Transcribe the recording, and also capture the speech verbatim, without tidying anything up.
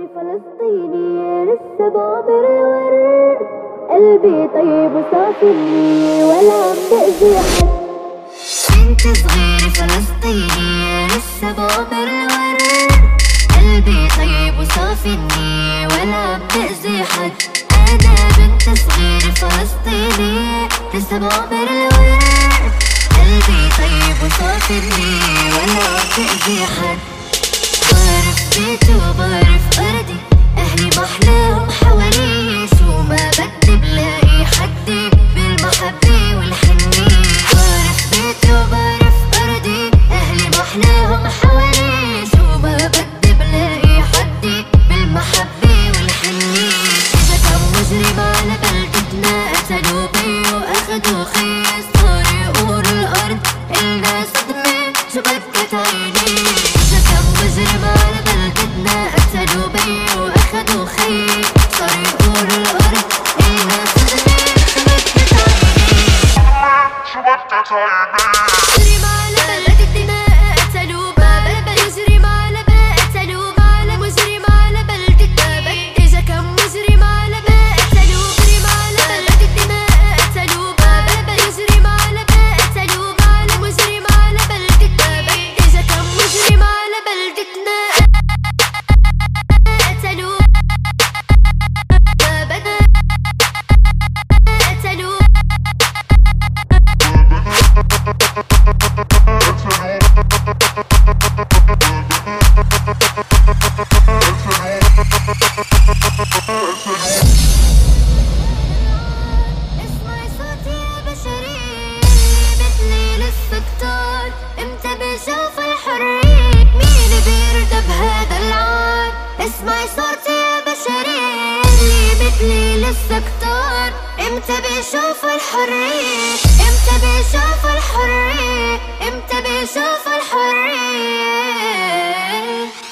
فلسطيني لسه بعمر الورد، قلبي طيب وصافي النية ولا عم بأذي حد. بنت صغيرة فلسطيني لسه بعمر الورد، قلبي طيب وصافي النية ولا عم بأذي حد. أنا بنت صغيرة فلسطيني لسه بعمر الورد، قلبي طيب وصافي النية ولا عم بأذي حد. بعرف بيتي وبعرف أرضي، أهلي محلاهم حوالي، شو ما بدي بلاقي حدي بالمحبة والحنية. بعرف بيتي وبعرف أرضي، أهلي محلاهم حوالي، شو ما بدي بلاقي حدي بالمحبة والحنية. إجا كم مجرم على بلدتنا، قتلوا بي وأخدوا خي، صار يقولوا الأرض إلنا صدمة شو بدت عيني. إجا كم مجرم على بلدتنا، قتلوا بي وأخدوا خي، صار يقولوا الأرض إلنا صدمة شو بدت عيني. شو بدت عيني. مجرم على بلد الدماء، قتلوا بابا مجرم على بلد، قتلوا على مجرم على بلدتنا. إجا كم مجرم على بلد، قتلوا مجرم على بلد الدماء، قتلوا بابا مجرم على بلد، قتلوا على مجرم على بلدتنا. إجا كم مجرم على بلدتنا، قتلوا بابا، قتلوا اسمعي صوتي يا بشرية، مثلي لسه كتار، امتى بشوف الحرية، مين بيرضى بهذا العار. اسمعي صوتي يا بشرية، مثلي لسه كتار، امتى بشوف الحرية، امتى بشوف الحرية، امتى بشوف الحرية.